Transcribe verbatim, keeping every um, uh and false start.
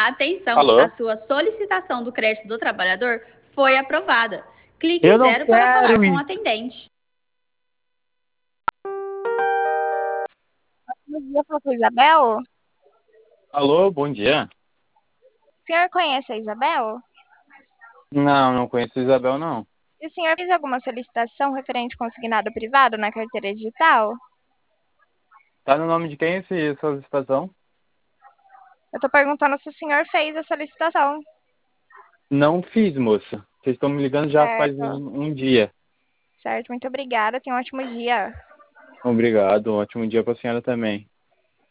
Atenção, a Alô? sua solicitação do crédito do trabalhador foi aprovada. Clique em Eu não zero para falar quero com o isso. atendente. Bom dia, fala com a Isabel. Alô, bom dia. O senhor conhece a Isabel? Não, não conheço a Isabel, não. E o senhor fez alguma solicitação referente consignado privado na carteira digital? Tá no nome de quem esse, essa solicitação? Eu tô perguntando se o senhor fez a solicitação. Não fiz, moça. Vocês estão me ligando já faz Certo, um, um dia. certo. Muito obrigada. Tenha um ótimo dia. Obrigado, um ótimo dia pra senhora também.